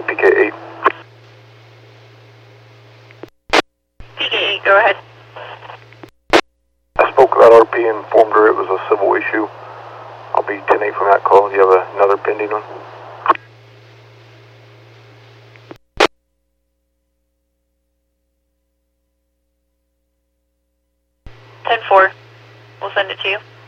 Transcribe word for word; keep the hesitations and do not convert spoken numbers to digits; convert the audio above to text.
County, P K eight. P K eight, go ahead. I spoke with that R P and informed her it was a civil issue. I'll be ten eight from that call. Do you have another pending one? ten four, we'll send it to you.